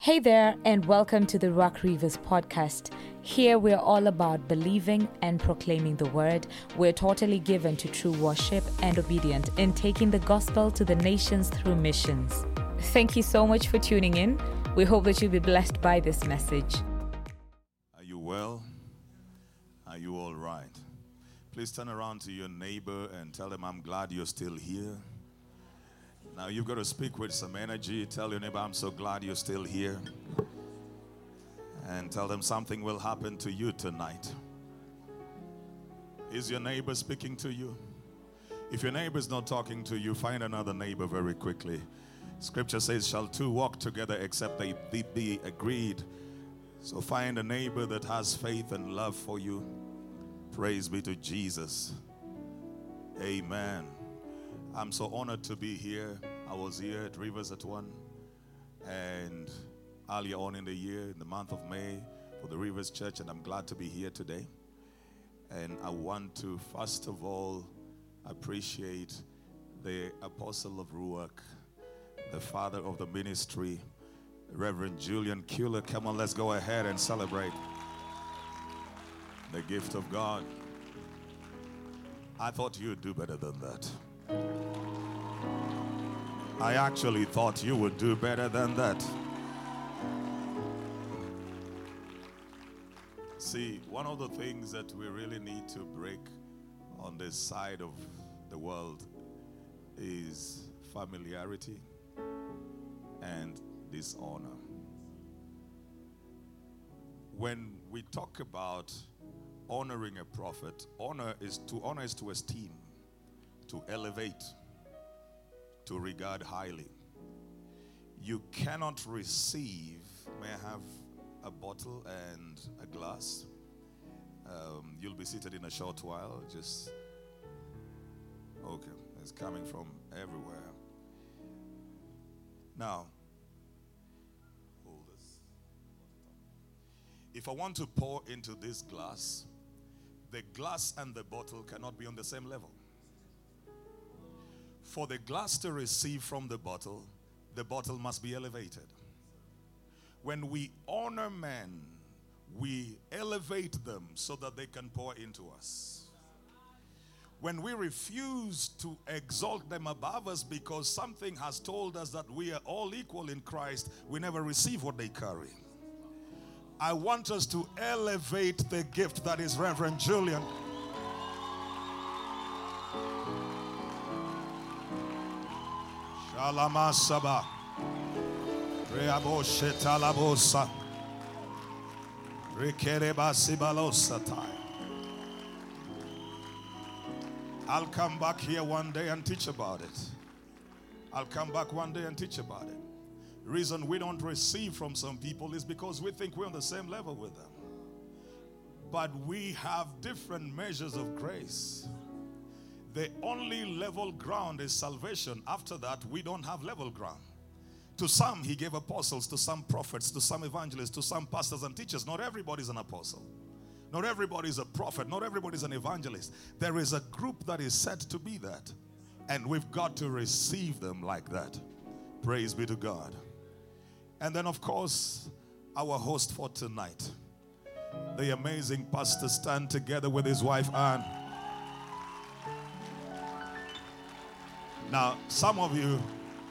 Hey there, and welcome to the Rock Rivers podcast. Here we're all about believing and proclaiming the word. We're totally given to true worship and obedient in taking the gospel to the nations through missions. Thank you so much for tuning in. We hope that you'll be blessed by this message. Are you well? Are you all right? Please turn around to your neighbor and tell them, I'm glad you're still here. Now you've got to speak with some energy. Tell your neighbor, I'm so glad you're still here. And tell them something will happen to you tonight. Is your neighbor speaking to you? If your neighbor is not talking to you, find another neighbor very quickly. Scripture says, shall two walk together except they be agreed? So find a neighbor that has faith and love for you. Praise be to Jesus. Amen. I'm so honored to be here. I was here at Rivers at 1 and earlier on in the year, in the month of May, for the Rivers Church, and I'm glad to be here today. And I want to, first of all, appreciate the Apostle of Ruach, the father of the ministry, Reverend Julian Kuehler. Come on, let's go ahead and celebrate the gift of God. I thought you'd do better than that. I actually thought you would do better than that. See, one of the things that we really need to break on this side of the world is familiarity and dishonor. When we talk about honoring a prophet, honor is to esteem, to elevate, to regard highly. You cannot receive. May I have a bottle and a glass? You'll be seated in a short while. Okay, it's coming from everywhere. Now, hold this. If I want to pour into this glass, the glass and the bottle cannot be on the same level. For the glass to receive from the bottle must be elevated. When we honor men, we elevate them so that they can pour into us. When we refuse to exalt them above us because something has told us that we are all equal in Christ, we never receive what they carry. I want us to elevate the gift that is Reverend Julian. Shalama Saba. Reabo Shetalabosa. Rekereba Sibalosatai. I'll come back here one day and teach about it. I'll come back one day and teach about it. The reason we don't receive from some people is because we think we're on the same level with them. But we have different measures of grace. The only level ground is salvation. After that, we don't have level ground. To some, he gave apostles, to some prophets, to some evangelists, to some pastors and teachers. Not everybody is an apostle. Not everybody is a prophet. Not everybody is an evangelist. There is a group that is set to be that. And we've got to receive them like that. Praise be to God. And then, of course, our host for tonight, the amazing Pastor Stan, together with his wife Anne. Now, some of you,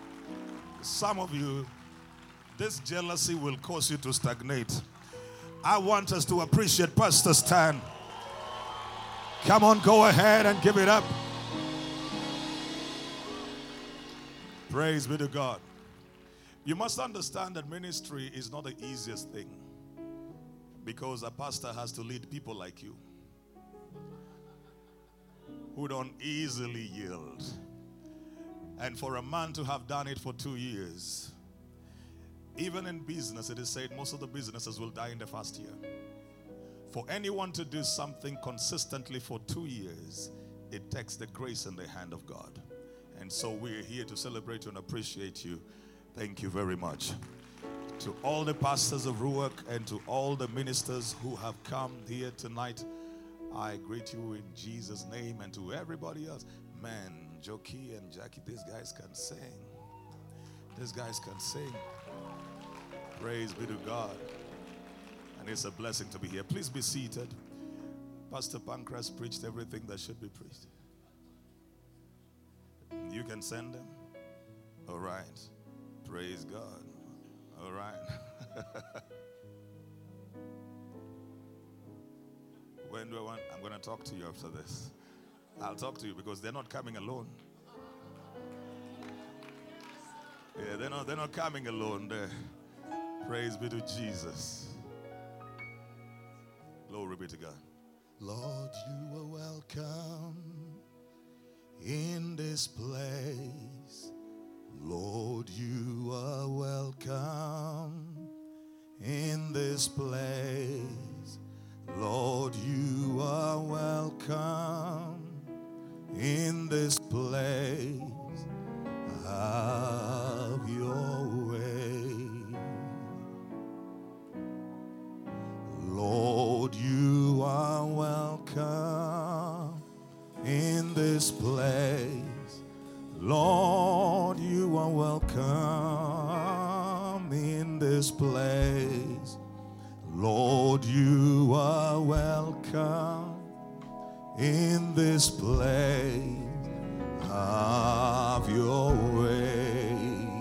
this jealousy will cause you to stagnate. I want us to appreciate Pastor Stan. Come on, go ahead and give it up. Praise be to God. You must understand that ministry is not the easiest thing, because a pastor has to lead people like you who don't easily yield. And for a man to have done it for 2 years, even in business, it is said most of the businesses will die in the first year. For anyone to do something consistently for 2 years, it takes the grace in the hand of God. And so we're here to celebrate you and appreciate you. Thank you very much. To all the pastors of Ruach and to all the ministers who have come here tonight, I greet you in Jesus' name, and to everybody else. Man, Joki and Jackie, these guys can sing. These guys can sing. Praise be to God. And it's a blessing to be here. Please be seated. Pastor Pancras preached everything that should be preached. You can send them. All right. Praise God. All right. When do I want? I'm going to talk to you after this. I'll talk to you because they're not coming alone. Yeah, they're not coming alone there. Praise be to Jesus. Glory be to God. Lord, you are welcome in this place. Lord, you are welcome in this place. Lord, you are welcome in this place. Have your way. Lord, you are welcome in this place. Lord, you are welcome in this place. Lord, you are welcome in this place. Have your way.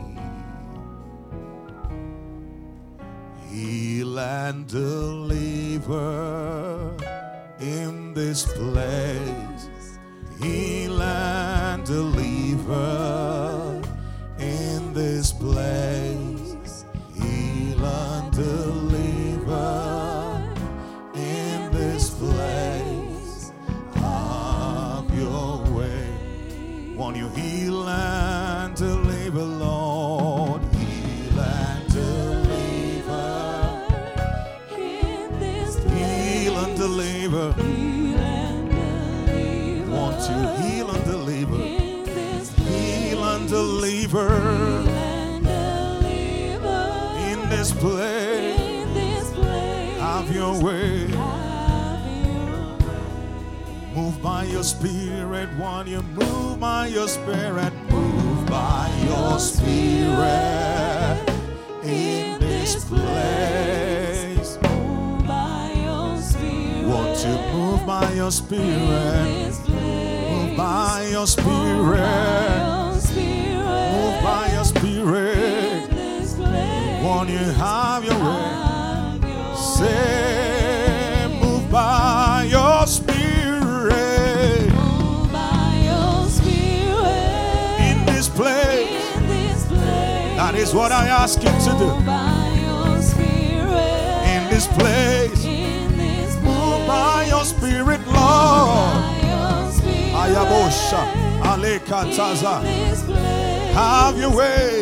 Heal and deliver in this place. Heal and deliver in this place. Heal and deliver in this place. Have your way. Won't you heal and deliver, Lord? Heal and deliver in this place. Heal and deliver. Heal and deliver. Won't you heal and deliver in this place? Heal and deliver. Heal and deliver in this place. In this place. Have your way. Move by your spirit, won't you move by your spirit? Move by your spirit in this place. Move by your spirit. Won't you move by your spirit? Move by your spirit. Move by your spirit. Won't you have your way? Say, move by your spirit. That is what I ask you to do. In this place, move by your spirit, Lord. Ayabosha, Alekataza. Have your way.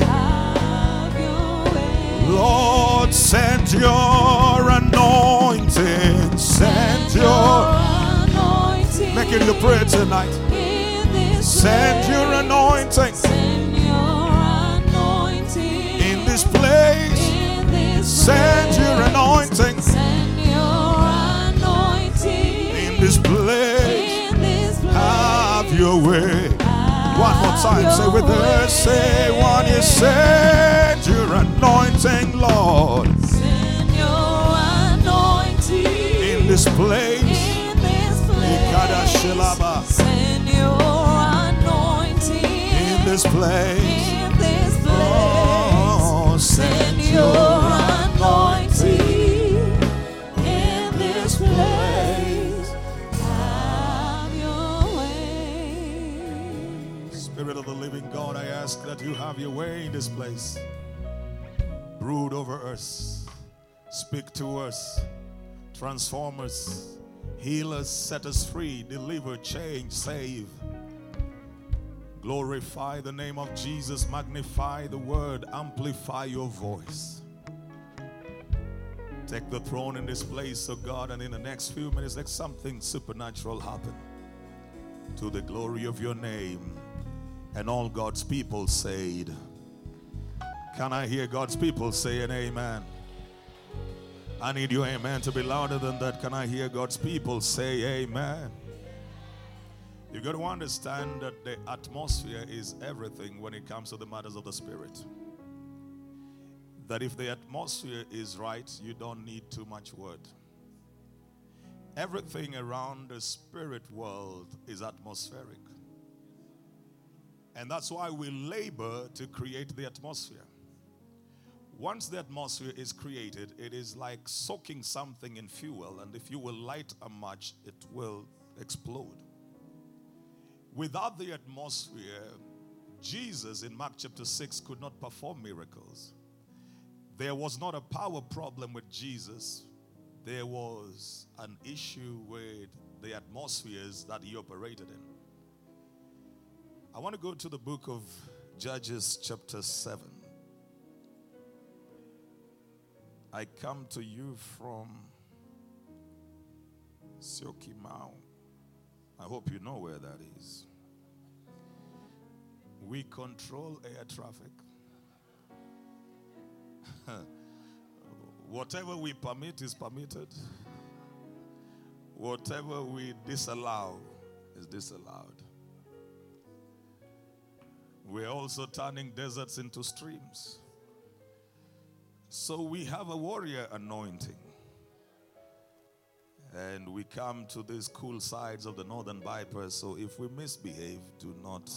Lord, send your anointing. Send your anointing. Make it your prayer tonight. Send your anointing. Place. Send your anointing. In this place. Have your way. One more time. Say with us. Say one. You send your anointing, Lord. Send your anointing. In this place. Send your anointing. In this place. Send your anointing in this place. Have your way. Spirit of the living God, I ask that you have your way in this place. Brood over us. Speak to us. Transform us. Heal us. Set us free. Deliver. Change. Save. Glorify the name of Jesus. Magnify the word. Amplify your voice. Take the throne in this place, oh God, and in the next few minutes, let something supernatural happen to the glory of your name. And all God's people said, can I hear God's people say an amen? I need your amen to be louder than that. Can I hear God's people say amen? You got to understand that the atmosphere is everything when it comes to the matters of the Spirit. that if the atmosphere is right, you don't need too much word. Everything around the spirit world is atmospheric. And that's why we labor to create the atmosphere. Once the atmosphere is created, it is like soaking something in fuel, and if you will light a match, it will explode. Without the atmosphere, Jesus in Mark chapter 6 could not perform miracles. There was not a power problem with Jesus. There was an issue with the atmospheres that he operated in. I want to go to the book of Judges chapter 7. I come to you from Syokimau. I hope you know where that is. We control air traffic. Whatever we permit is permitted. Whatever we disallow is disallowed. We're also turning deserts into streams. So we have a warrior anointing. And we come to these cool sides of the northern bypass. So if we misbehave, do not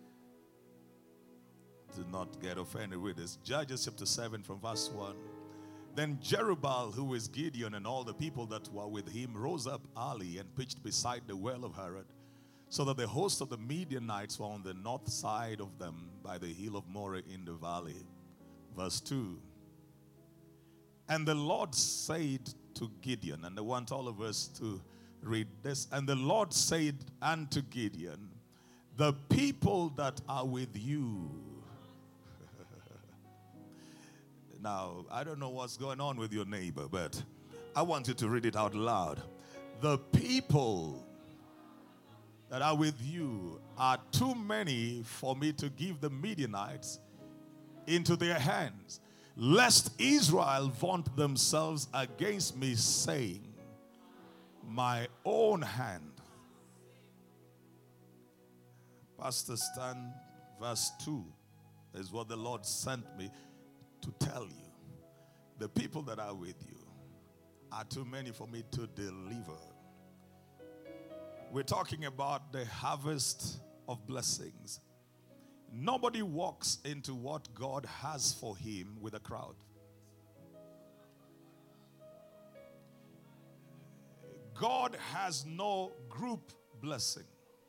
get offended with this. Judges chapter 7 from verse 1. Then Jerubbaal, who is Gideon, and all the people that were with him, rose up early and pitched beside the well of Harod, so that the host of the Midianites were on the north side of them by the hill of Moreh in the valley. Verse 2. And the Lord said to Gideon, and I want all of us to read this. And the Lord said unto Gideon, the people that are with you. Now, I don't know what's going on with your neighbor, but I want you to read it out loud. The people that are with you are too many for me to give the Midianites into their hands, lest Israel vaunt themselves against me, saying, my own hand. Pastor Stan, verse 2 is what the Lord sent me to tell you. The people that are with you are too many for me to deliver. We're talking about the harvest of blessings. Nobody walks into what God has for him with a crowd. God has no group blessing.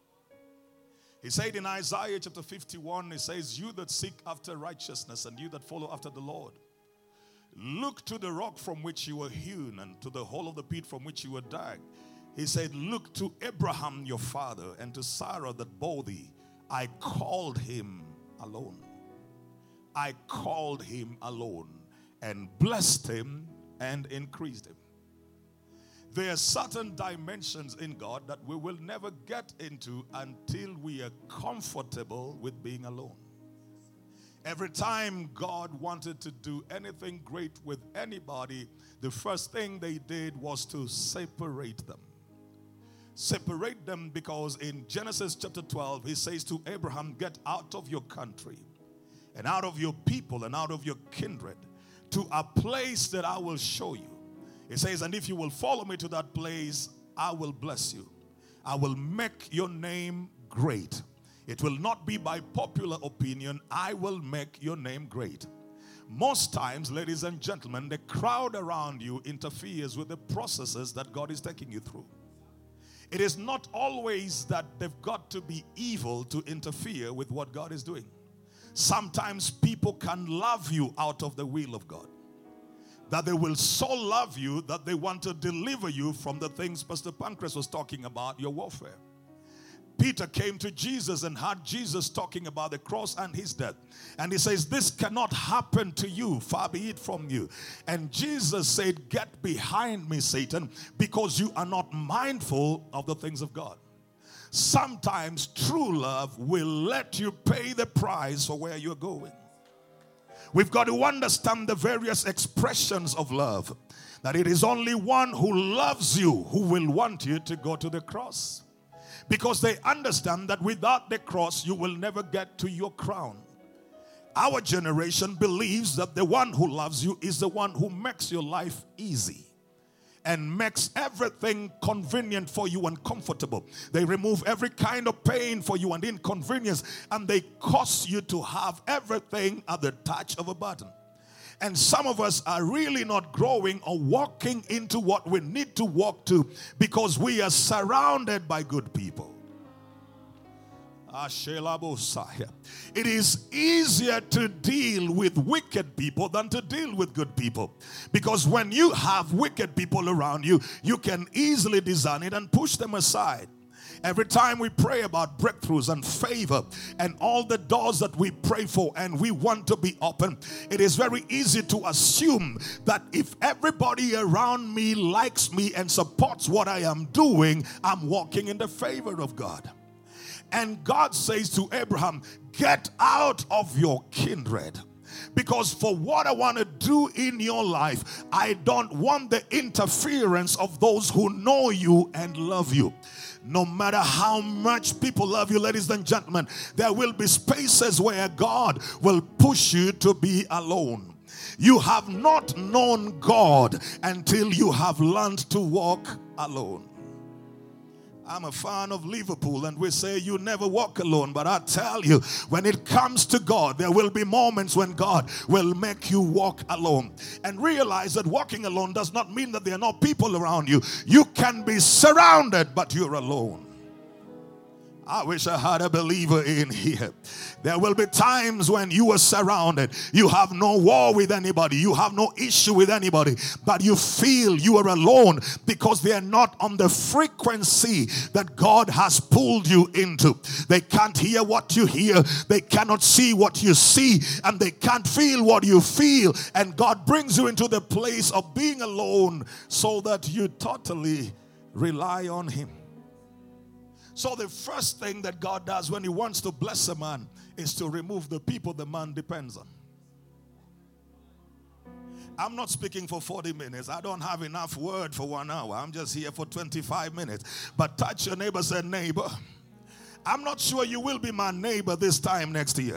He said in Isaiah chapter 51, he says, you that seek after righteousness and you that follow after the Lord, look to the rock from which you were hewn and to the hole of the pit from which you were dug. He said, look to Abraham your father and to Sarah that bore thee. I called him alone. I called him alone and blessed him and increased him. There are certain dimensions in God that we will never get into until we are comfortable with being alone. Every time God wanted to do anything great with anybody, the first thing they did was to separate them. Separate them because in Genesis chapter 12, he says to Abraham, get out of your country and out of your people and out of your kindred to a place that I will show you. It says, and if you will follow me to that place, I will bless you. I will make your name great. It will not be by popular opinion. I will make your name great. Most times, ladies and gentlemen, the crowd around you interferes with the processes that God is taking you through. It is not always that they've got to be evil to interfere with what God is doing. Sometimes people can love you out of the will of God. That they will so love you that they want to deliver you from the things Pastor Pancras was talking about, your warfare. Peter came to Jesus and heard Jesus talking about the cross and his death. And he says, this cannot happen to you, far be it from you. And Jesus said, get behind me, Satan, because you are not mindful of the things of God. Sometimes true love will let you pay the price for where you're going. We've got to understand the various expressions of love. That it is only one who loves you who will want you to go to the cross. Because they understand that without the cross, you will never get to your crown. Our generation believes that the one who loves you is the one who makes your life easy and makes everything convenient for you and comfortable. They remove every kind of pain for you and inconvenience, and they cause you to have everything at the touch of a button. And some of us are really not growing or walking into what we need to walk to because we are surrounded by good people. It is easier to deal with wicked people than to deal with good people. Because when you have wicked people around you, you can easily discern it and push them aside. Every time we pray about breakthroughs and favor and all the doors that we pray for and we want to be open, it is very easy to assume that if everybody around me likes me and supports what I am doing, I'm walking in the favor of God. And God says to Abraham, get out of your kindred. Because for what I want to do in your life, I don't want the interference of those who know you and love you. No matter how much people love you, ladies and gentlemen, there will be spaces where God will push you to be alone. You have not known God until you have learned to walk alone. I'm a fan of Liverpool, and we say you never walk alone. But I tell you, when it comes to God, there will be moments when God will make you walk alone. And realize that walking alone does not mean that there are no people around you. You can be surrounded, but you're alone. I wish I had a believer in here. There will be times when you are surrounded. You have no war with anybody. You have no issue with anybody. But you feel you are alone because they are not on the frequency that God has pulled you into. They can't hear what you hear. They cannot see what you see. And they can't feel what you feel. And God brings you into the place of being alone so that you totally rely on Him. So the first thing that God does when He wants to bless a man is to remove the people the man depends on. I'm not speaking for 40 minutes. I don't have enough word for 1 hour. I'm just here for 25 minutes. But touch your neighbor, say, neighbor, I'm not sure you will be my neighbor this time next year.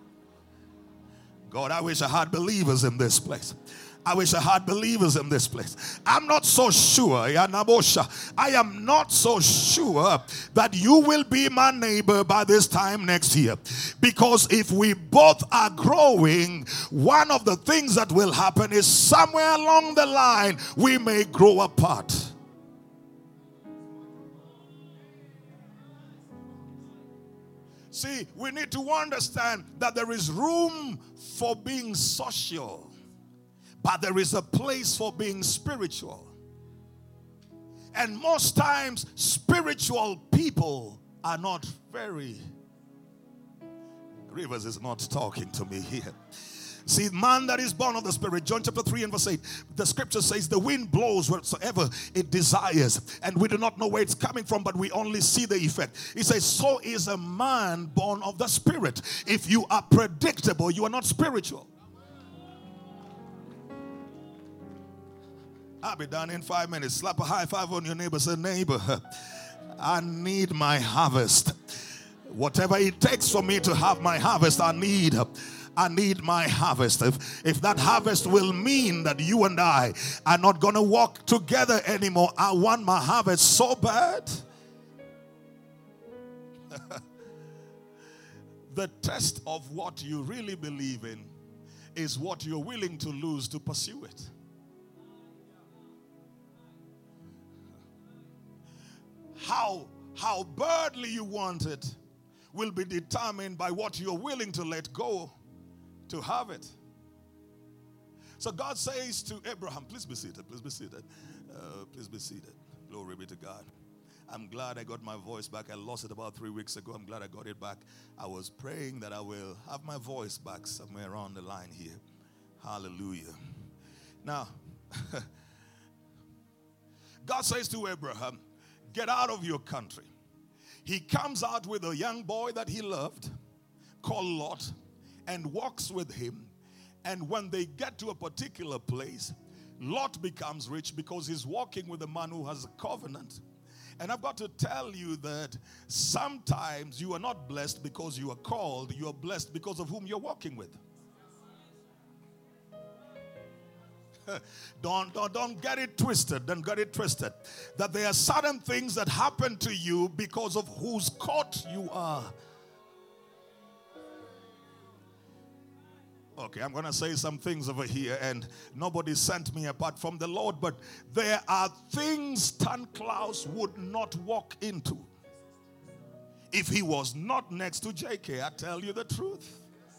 God, I wish I had believers in this place. I wish I had believers in this place. I'm not so sure, I am not so sure that you will be my neighbor by this time next year. Because if we both are growing, one of the things that will happen is somewhere along the line, we may grow apart. See, we need to understand that there is room for being social. But there is a place for being spiritual. And most times, spiritual people are not very... Rivers is not talking to me here. See, man that is born of the Spirit, John chapter 3 and verse 8, the scripture says the wind blows wheresoever it desires, and we do not know where it's coming from, but we only see the effect. It says, so is a man born of the Spirit. If you are predictable, you are not spiritual. I'll be done in 5 minutes. Slap a high five on your neighbor. Say, neighbor, I need my harvest. Whatever it takes for me to have my harvest, I need my harvest. If that harvest will mean that you and I are not going to walk together anymore, I want my harvest so bad. The test of what you really believe in is what you're willing to lose to pursue it. How badly you want it will be determined by what you're willing to let go to have it. So God says to Abraham, please be seated, please be seated, please be seated. Glory be to God. I'm glad I got my voice back. I lost it about 3 weeks ago. I'm glad I got it back. I was praying that I will have my voice back somewhere around the line here. Hallelujah. Now, God says to Abraham, get out of your country. He comes out with a young boy that he loved called Lot and walks with him. And when they get to a particular place, Lot becomes rich because he's walking with a man who has a covenant. And I've got to tell you that sometimes you are not blessed because you are called. You are blessed because of whom you're walking with. Don't get it twisted. Don't get it twisted. That there are certain things that happen to you because of whose court you are. Okay, I'm going to say some things over here, and nobody sent me apart from the Lord, but there are things Stan Klaus would not walk into if he was not next to JK. I tell you the truth.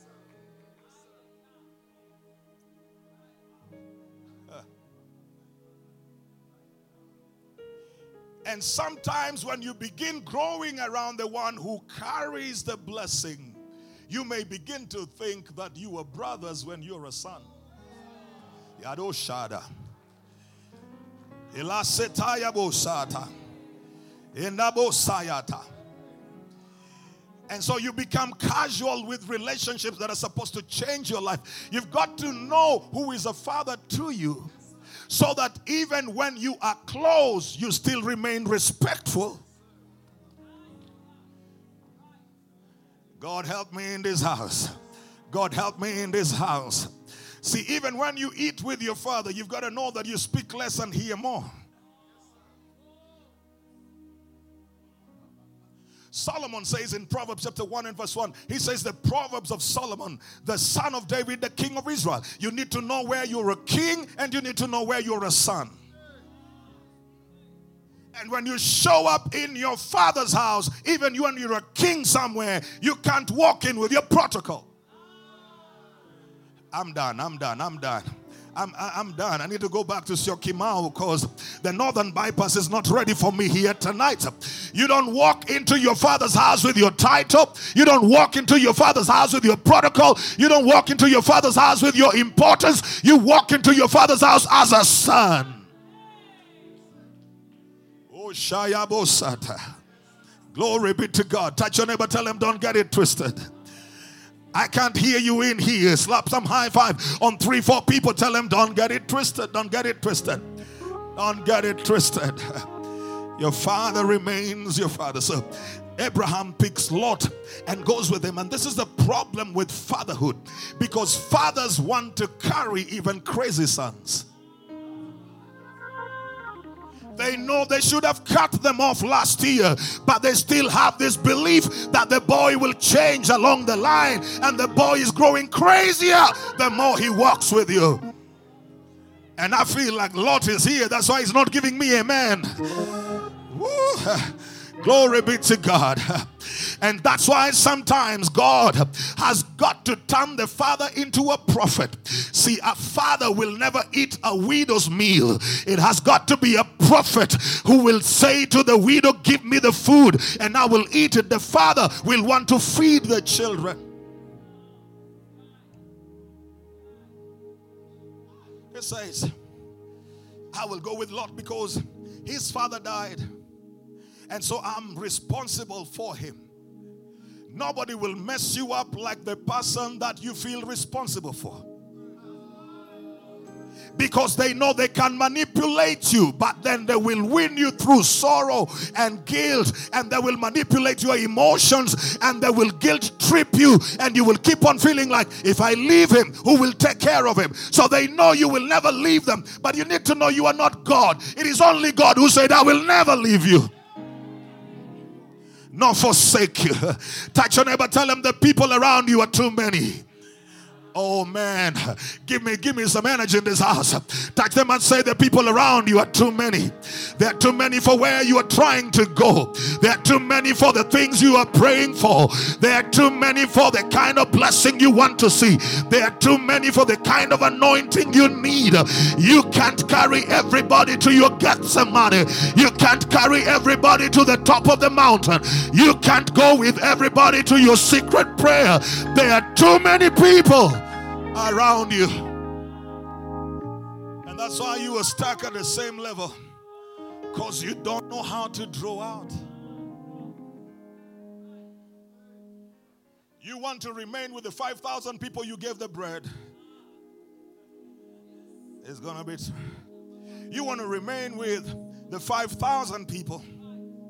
And sometimes when you begin growing around the one who carries the blessing, you may begin to think that you are brothers when you're a son. Yado Shada. Ilasetaya Bosata. Inabo Sayata. And so you become casual with relationships that are supposed to change your life. You've got to know who is a father to you, so that even when you are close, you still remain respectful. God help me in this house. God help me in this house. See, even when you eat with your father, you've got to know that you speak less and hear more. Solomon says in Proverbs chapter 1 and verse 1, he says the Proverbs of Solomon, the son of David, the king of Israel. You need to know where you're a king and you need to know where you're a son. And when you show up in your father's house, even when you're a king somewhere, you can't walk in with your protocol. I'm done. I'm done. I need to go back to Syokimau because the northern bypass is not ready for me here tonight. You don't walk into your father's house with your title. You don't walk into your father's house with your protocol. You don't walk into your father's house with your importance. You walk into your father's house as a son. Oh, Shayabosata. Glory be to God. Touch your neighbor, tell him don't get it twisted. I can't hear you in here. Slap some high five on 3-4 people. Tell them don't get it twisted. Don't get it twisted. Don't get it twisted. Your father remains your father. So Abraham picks Lot and goes with him. And this is the problem with fatherhood, because fathers want to carry even crazy sons. They know they should have cut them off last year, but they still have this belief that the boy will change along the line, and the boy is growing crazier the more he walks with you. And I feel like Lot is here. That's why he's not giving me amen. Woo. Glory be to God. And that's why sometimes God has got to turn the father into a prophet. See, a father will never eat a widow's meal. It has got to be a prophet who will say to the widow, give me the food and I will eat it. The father will want to feed the children. It says, I will go with Lot because his father died. And so I'm responsible for him. Nobody will mess you up like the person that you feel responsible for. Because they know they can manipulate you, but then they will win you through sorrow and guilt, and they will manipulate your emotions, and they will guilt trip you, and you will keep on feeling like, if I leave him, who will take care of him? So they know you will never leave them, but you need to know you are not God. It is only God who said, I will never leave you, nor forsake you. Touch your neighbor, tell them the people around you are too many. Oh man, give me some energy in this house. Touch them and say the people around you are too many. There are too many for where you are trying to go. There are too many for the things you are praying for. There are too many for the kind of blessing you want to see. There are too many for the kind of anointing you need. You can't carry everybody to your Gethsemane. You can't carry everybody to the top of the mountain. You can't go with everybody to your secret prayer. There are too many people around you, and that's why you are stuck at the same level, because you don't know how to draw out. You want to remain with the 5,000 people you gave the bread. It's gonna be. You want to remain with the 5,000 people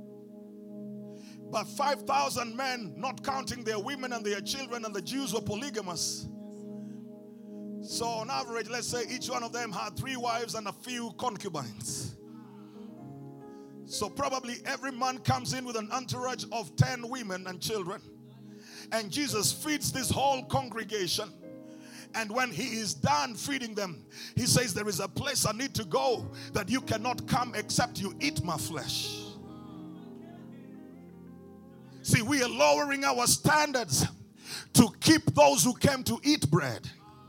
But 5,000 men, not counting their women and their children, and the Jews were polygamous. So on average, let's say each one of them had 3 wives and a few concubines. So probably every man comes in with an entourage of 10 women and children. And Jesus feeds this whole congregation. And when he is done feeding them, he says, there is a place I need to go that you cannot come except you eat my flesh. See, we are lowering our standards to keep those who came to eat bread.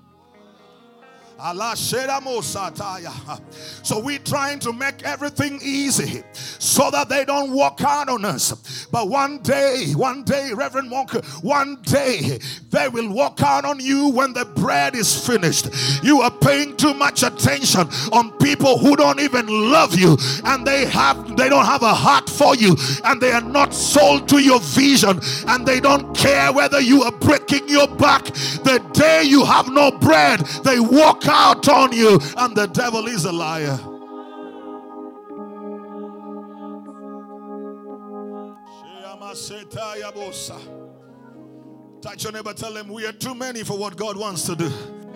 So we're trying to make everything easy so that they don't walk out on us. But one day, Reverend Monk, one day they will walk out on you when the bread is finished. You are paying too much attention on people who don't even love you, and they don't have a heart for you, and they are not sold to your vision, and they don't care whether you are breaking your back. The day you have no bread, they walk out on you, and the devil is a liar. Touch your neighbor, tell him we are too many for what God wants to do.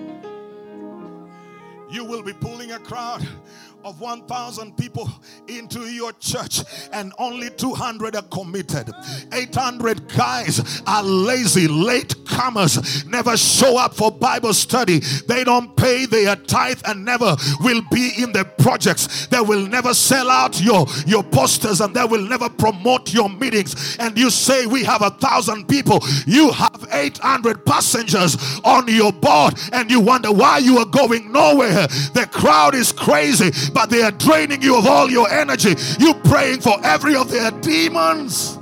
You will be pulling a crowd of 1,000 people into your church, and only 200 are committed. 800 guys are lazy, late comers, never show up for Bible study. They don't pay their tithe and never will be in the projects. They will never sell out your posters, and they will never promote your meetings. And you say we have 1,000 people. You have 800 passengers on your board, and you wonder why you are going nowhere. The crowd is crazy, but they are draining you of all your energy. You praying for every of their demons.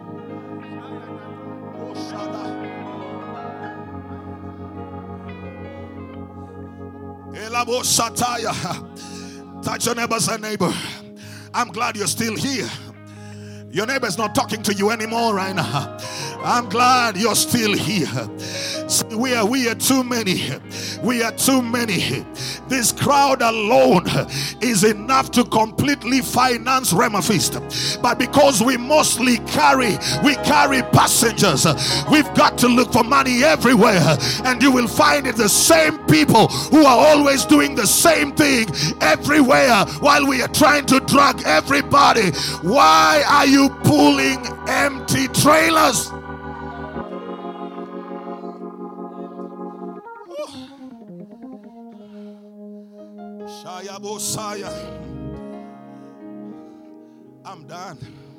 Touch your neighbor, say, neighbor, I'm glad you're still here. Your neighbor's not talking to you anymore right now. I'm glad you're still here. See, we are too many. We are too many. This crowd alone is enough to completely finance Rhema Feast. But because we mostly carry passengers, we've got to look for money everywhere. And you will find it the same people who are always doing the same thing everywhere while we are trying to drag everybody. Why are you pulling empty trailers? I'm done.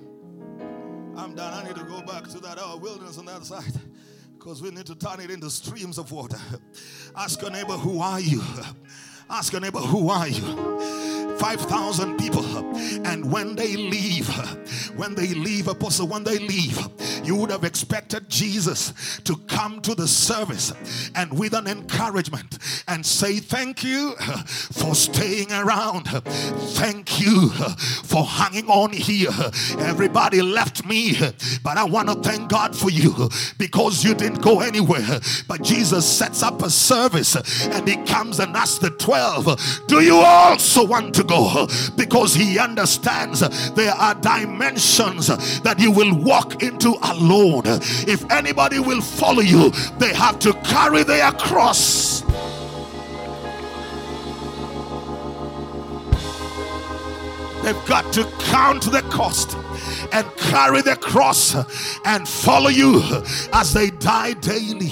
I need to go back to that wilderness on the other side, because we need to turn it into streams of water. Ask your neighbor, who are you? Ask your neighbor, who are you? 5,000 people, and when they leave, Apostle, when they leave, you would have expected Jesus to come to the service and with an encouragement and say, thank you for staying around, thank you for hanging on here. Everybody left me, but I want to thank God for you because you didn't go anywhere. But Jesus sets up a service, and he comes and asks the 12, do you also want to go? Because he understands there are dimensions that you will walk into alone. If anybody will follow you, they have to carry their cross. They've got to count the cost and carry the cross and follow you as they die daily.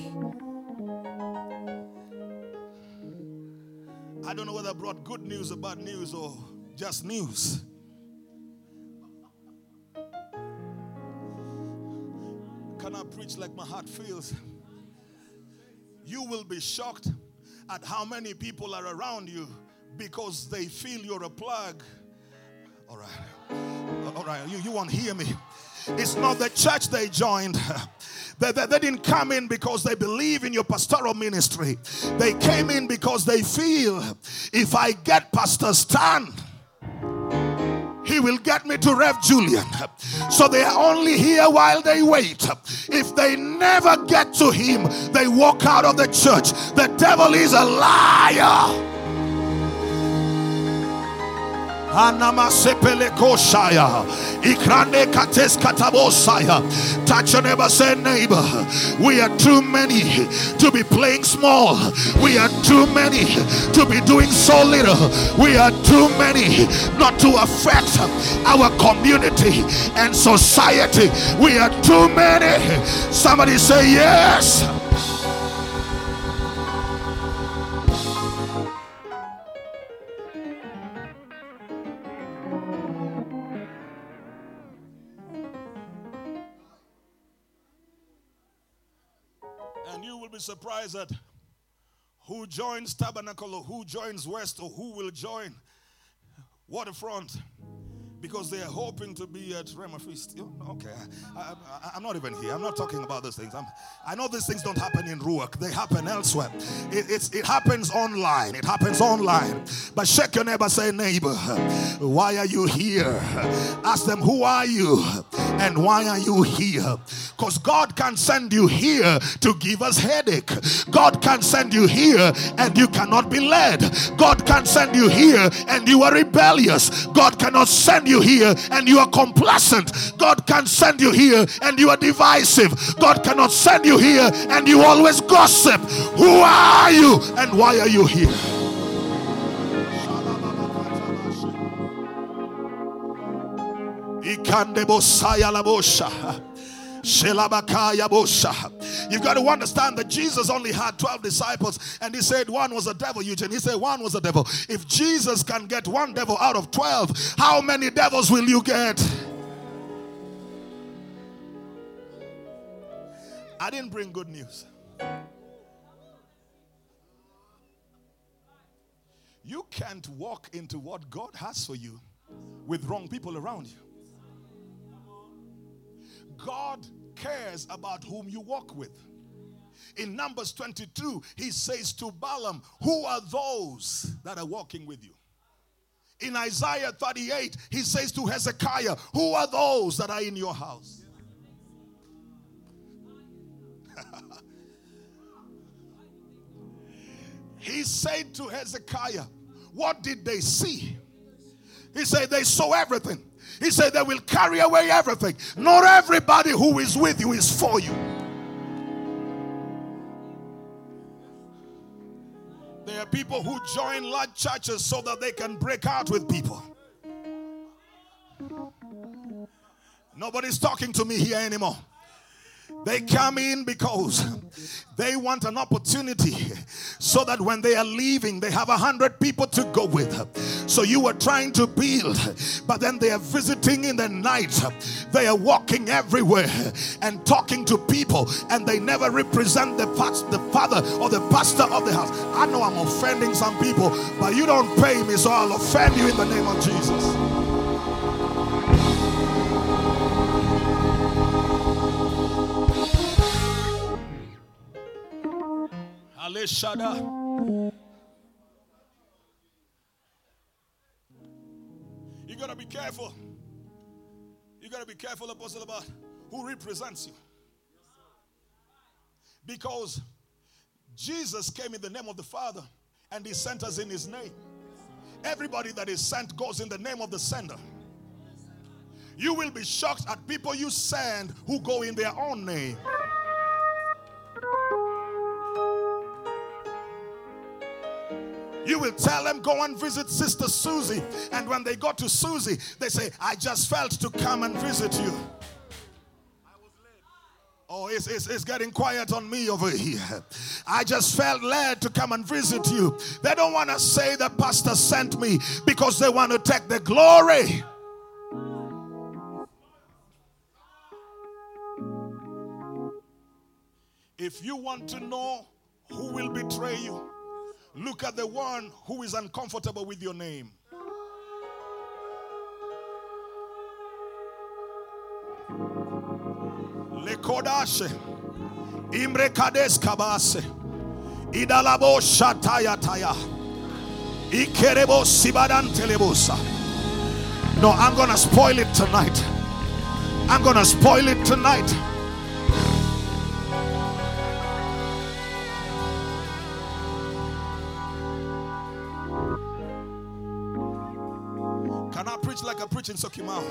I don't know whether I brought good news or bad news or just news. Can I preach like my heart feels? You will be shocked at how many people are around you because they feel you're a plug. All right, you won't hear me. It's not the church they joined. They didn't come in because they believe in your pastoral ministry. They came in because they feel, if I get Pastor Stan, he will get me to Rev Julian. So they are only here while they wait. If they never get to him, they walk out of the church. The devil is a liar. Anamasepelekoshaya. Ikrane kates katabosaya. Touch your neighbor, say neighbor. We are too many to be playing small. We are too many to be doing so little. We are too many not to affect our community and society. We are too many. Somebody say yes. And you will be surprised at who joins Tabernacle or who joins West or who will join Waterfront, because they are hoping to be at Rema Feast. Okay, I'm not even here. I'm not talking about those things. I know these things don't happen in Ruach. They happen elsewhere. It happens online. It happens online. But shake your neighbor, say, neighbor, why are you here? Ask them, who are you? And why are you here? Because God can send you here to give us headache. God can send you here and you cannot be led. God can send you here and you are rebellious. God cannot send you here and you are complacent. God can send you here and you are divisive. God cannot send you here and you always gossip. Who are you and why are you here? You've got to understand that Jesus only had 12 disciples, and he said one was a devil, Eugene. He said one was a devil. If Jesus can get one devil out of 12, how many devils will you get? I didn't bring good news. You can't walk into what God has for you with wrong people around you. God cares about whom you walk with. In Numbers 22, he says to Balaam, who are those that are walking with you? In Isaiah 38, he says to Hezekiah, who are those that are in your house? He said to Hezekiah, what did they see? He said they saw everything. He said they will carry away everything. Not everybody who is with you is for you. There are people who join large churches so that they can break out with people. Nobody's talking to me here anymore. They come in because they want an opportunity so that when they are leaving, they have 100 people to go with. So you are trying to build, but then they are visiting in the night. They are walking everywhere and talking to people, and they never represent the father or the pastor of the house. I know I'm offending some people, but you don't pay me, so I'll offend you in the name of Jesus. Shada. You gotta be careful. You gotta be careful, Apostle, about who represents you. Because Jesus came in the name of the Father and he sent us in his name. Everybody that is sent goes in the name of the sender. You will be shocked at people you send who go in their own name. You will tell them, go and visit Sister Susie. And when they go to Susie, they say, I just felt to come and visit you. Oh, it's getting quiet on me over here. I just felt led to come and visit you. They don't want to say the pastor sent me because they want to take the glory. If you want to know who will betray you, look at the one who is uncomfortable with your name. Lekodashe, Imre Kades Kabase, Idalabo Shataya Taya, Ikerebo Sibadan Telebosa. No, I'm gonna spoil it tonight. I'm gonna spoil it tonight. Can I preach like I preach in Sokimau?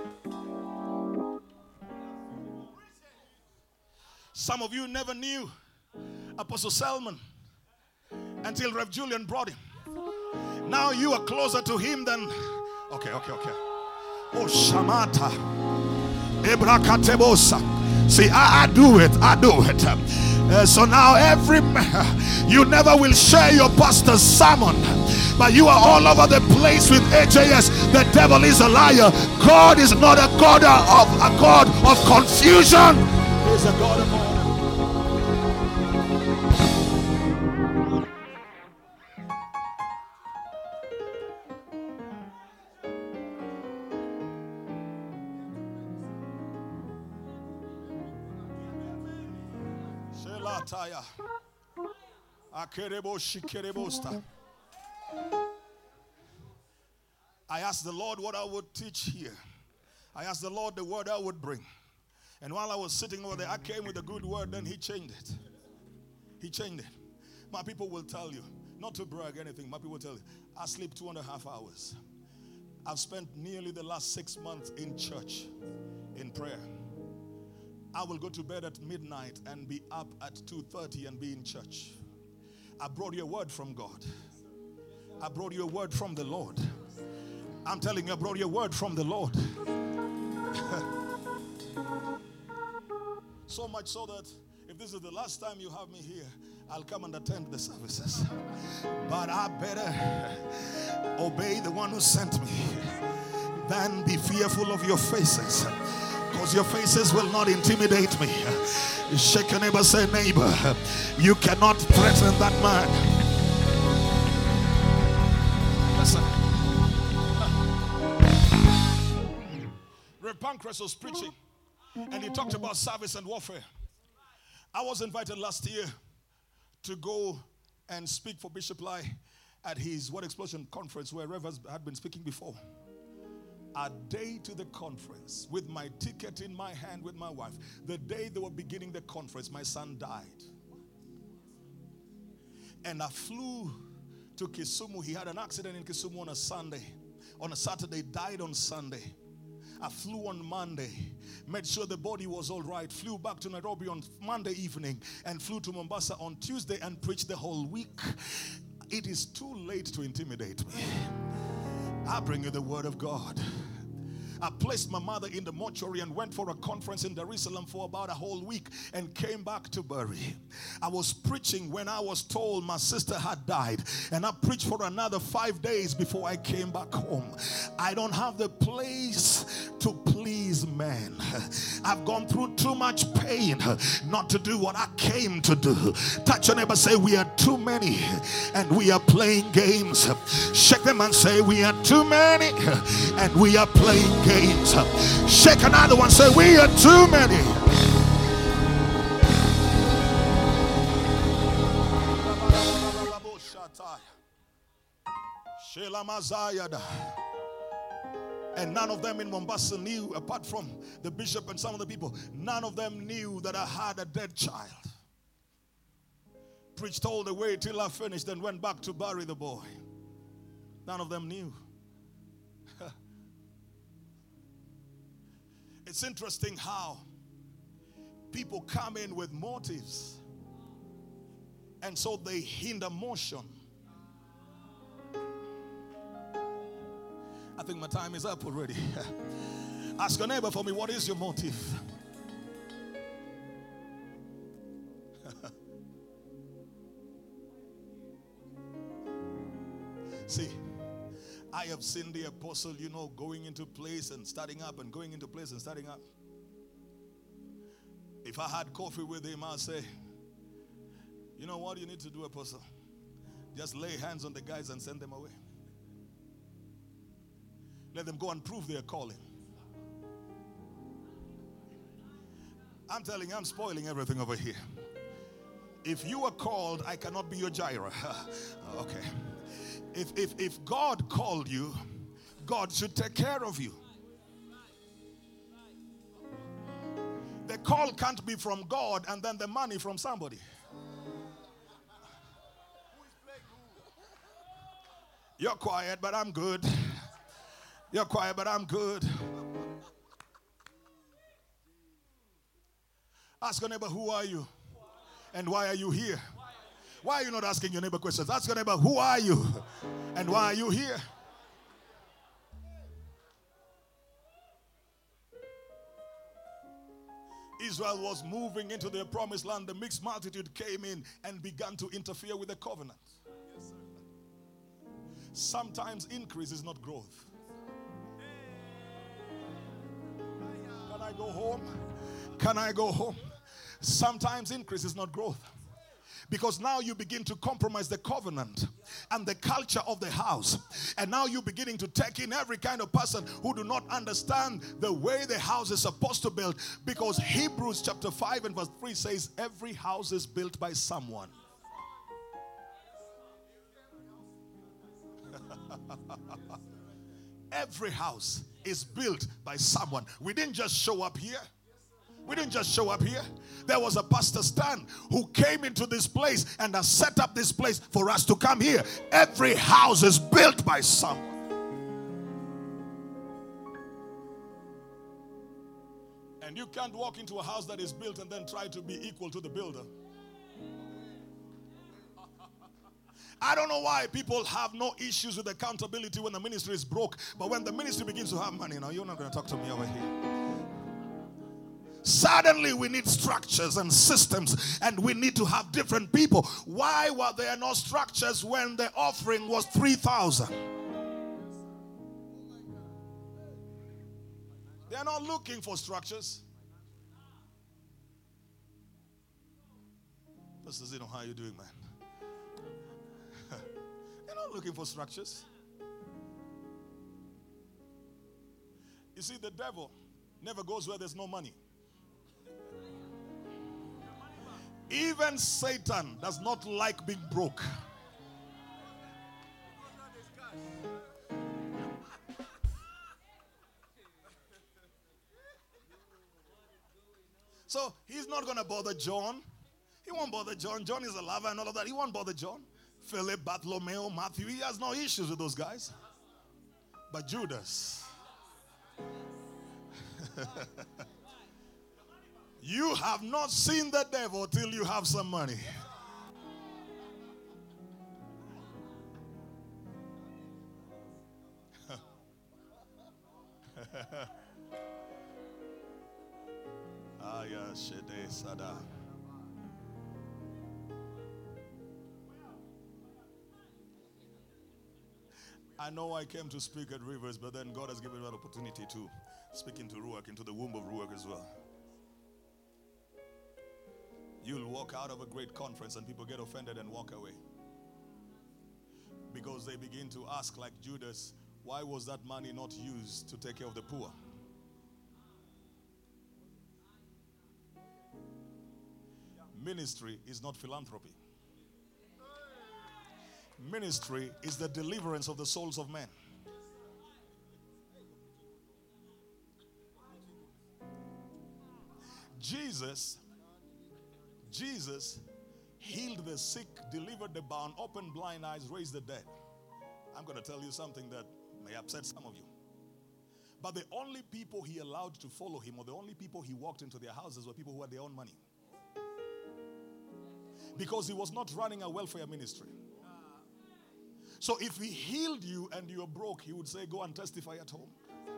Some of you never knew Apostle Selman until Rev Julian brought him. Now you are closer to him than... Okay. Oh, Shamata. Ebrakatebosa. See, I do it. So now you never will share your pastor's sermon, but you are all over the place with AJS. The devil is a liar. God is not a God of confusion. He's a God of order. I asked the Lord what I would teach here. I asked the Lord the word I would bring. And while I was sitting over there, I came with a good word, then he changed it. My people will tell you, not to brag anything, my people will tell you, I sleep 2.5 hours. I've spent nearly the last 6 months in church, in prayer. I will go to bed at midnight and be up at 2:30 and be in church. I brought you a word from God. I brought you a word from the Lord. I'm telling you, I brought you a word from the Lord. So much so that if this is the last time you have me here, I'll come and attend the services. But I better obey the one who sent me than be fearful of your faces. Because your faces will not intimidate me. Shake your neighbor, say, neighbor, you cannot threaten that man. Listen. Rev Pancras was preaching and he talked about service and warfare. I was invited last year to go and speak for Bishop Lai at his Word Explosion conference where Rev had been speaking before. A day to the conference, with my ticket in my hand with my wife. The day they were beginning the conference, my son died. And I flew to Kisumu. He had an accident in Kisumu on a Sunday. On a Saturday, died on Sunday. I flew on Monday, made sure the body was all right, flew back to Nairobi on Monday evening, and flew to Mombasa on Tuesday and preached the whole week. It is too late to intimidate me. I bring you the word of God. I placed my mother in the mortuary and went for a conference in Dar es Salaam for about a whole week and came back to Bury. I was preaching when I was told my sister had died, and I preached for another 5 days before I came back home. I don't have the place to please men. I've gone through too much pain not to do what I came to do. Touch your neighbor, say, we are too many and we are playing games. Shake them and say, we are too many and we are playing games. Shake another one, say, we are too many. And none of them in Mombasa knew, apart from the bishop and some of the people, none of them knew that I had a dead child. Preached all the way till I finished and went back to bury the boy. None of them knew. It's interesting how people come in with motives, and so they hinder motion. I think my time is up already. Ask your neighbor for me, what is your motive? See, I have seen the apostle, going into place and starting up and going into place and starting up. If I had coffee with him, I'd say, you know what you need to do, apostle? Just lay hands on the guys and send them away. Let them go and prove their calling. I'm telling you, I'm spoiling everything over here. If you are called, I cannot be your Jireh. Okay. If God called you, God should take care of you. The call can't be from God and then the money from somebody. You're quiet, but I'm good. You're quiet, but I'm good. Ask your neighbor, who are you? And why are you here? Why are you not asking your neighbor questions? Ask your neighbor, who are you? And why are you here? Israel was moving into their promised land. The mixed multitude came in and began to interfere with the covenant. Sometimes increase is not growth. Can I go home? Can I go home? Sometimes increase is not growth. Because now you begin to compromise the covenant and the culture of the house. And now you're beginning to take in every kind of person who do not understand the way the house is supposed to build. Because Hebrews chapter 5 and verse 3 says every house is built by someone. Every house is built by someone. We didn't just show up here. We didn't just show up here. There was a Pastor Stan who came into this place and has set up this place for us to come here. Every house is built by someone. And you can't walk into a house that is built and then try to be equal to the builder. I don't know why people have no issues with accountability when the ministry is broke, but when the ministry begins to have money, now you're not going to talk to me over here. Suddenly we need structures and systems, and we need to have different people. Why were there no structures when the offering was 3,000? They're not looking for structures. Pastor Zeno, how are you doing, man? They're not looking for structures. You see, the devil never goes where there's no money. Even Satan does not like being broke. So he's not going to bother John. He won't bother John. John is a lover and all of that. He won't bother John. Philip, Bartholomew, Matthew, he has no issues with those guys. But Judas. You have not seen the devil till you have some money. I know I came to speak at Rivers, but then God has given me an opportunity to speak into Ruach, into the womb of Ruach as well. You'll walk out of a great conference and people get offended and walk away. Because they begin to ask, like Judas, why was that money not used to take care of the poor? Ministry is not philanthropy. Ministry is the deliverance of the souls of men. Jesus healed the sick, delivered the bound, opened blind eyes, raised the dead. I'm going to tell you something that may upset some of you. But the only people he allowed to follow him, or the only people he walked into their houses, were people who had their own money. Because he was not running a welfare ministry. So if he healed you and you're broke, he would say, go and testify at home.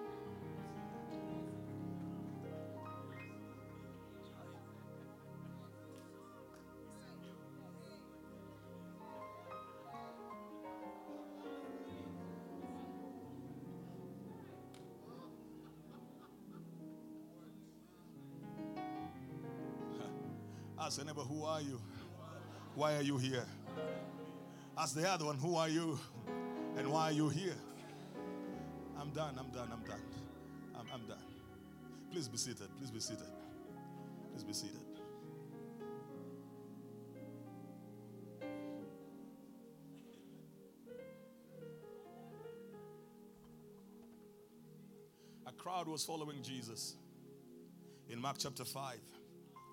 Ask the neighbor, who are you? Why are you here? Ask the other one, who are you? And why are you here? I'm done. I'm done. Please be seated. Please be seated. Please be seated. A crowd was following Jesus in Mark chapter 5.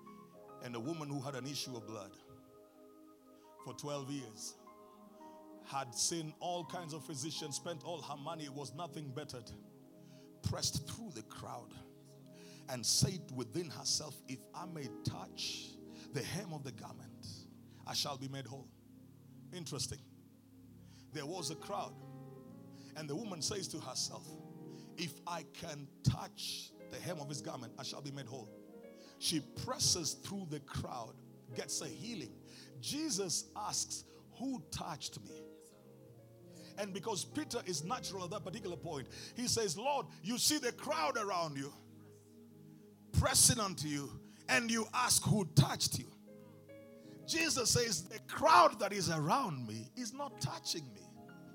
And a woman who had an issue of blood for 12 years had seen all kinds of physicians, spent all her money, was nothing bettered, pressed through the crowd and said within herself, if I may touch the hem of the garment, I shall be made whole. Interesting. There was a crowd, and the woman says to herself, if I can touch the hem of his garment, I shall be made whole. She presses through the crowd, gets a healing. Jesus asks, who touched me? And because Peter is natural at that particular point, he says, Lord, you see the crowd around you pressing onto you, and you ask who touched you. Jesus says, the crowd that is around me is not touching me.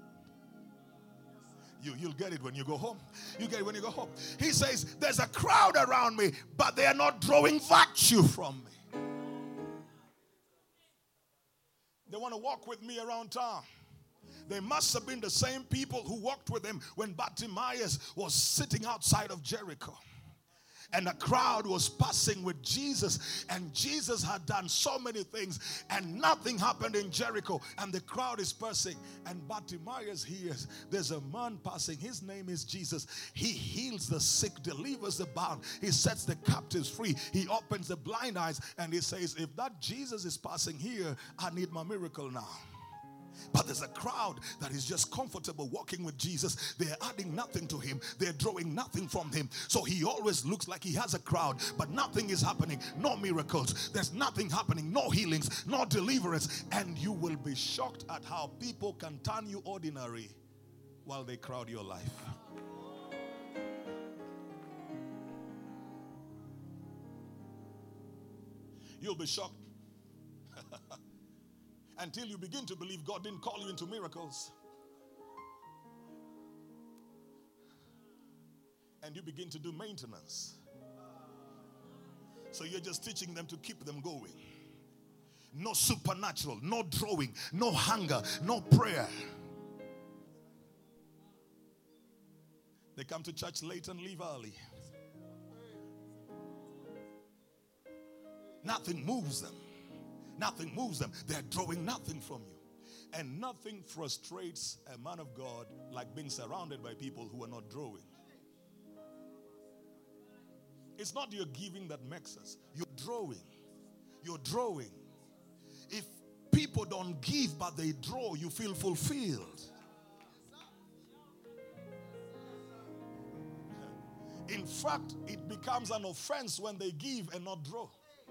You'll get it when you go home. You get it when you go home. He says, there's a crowd around me, but they are not drawing virtue from me. They want to walk with me around town. They must have been the same people who walked with him when Bartimaeus was sitting outside of Jericho. And a crowd was passing with Jesus, and Jesus had done so many things, and nothing happened in Jericho, and the crowd is passing, and Bartimaeus hears there's a man passing. His name is Jesus. He heals the sick, delivers the bound, he sets the captives free, he opens the blind eyes, and he says, if that Jesus is passing here, I need my miracle now. But there's a crowd that is just comfortable walking with Jesus. They're adding nothing to him. They're drawing nothing from him. So he always looks like he has a crowd, but nothing is happening. No miracles. There's nothing happening. No healings. No deliverance. And you will be shocked at how people can turn you ordinary while they crowd your life. You'll be shocked. Until you begin to believe God didn't call you into miracles. And you begin to do maintenance. So you're just teaching them to keep them going. No supernatural, no drawing, no hunger, no prayer. They come to church late and leave early. Nothing moves them. Nothing moves them. They're drawing nothing from you. And nothing frustrates a man of God like being surrounded by people who are not drawing. It's not your giving that makes us. You're drawing. You're drawing. If people don't give but they draw, you feel fulfilled. In fact, it becomes an offense when they give and not draw.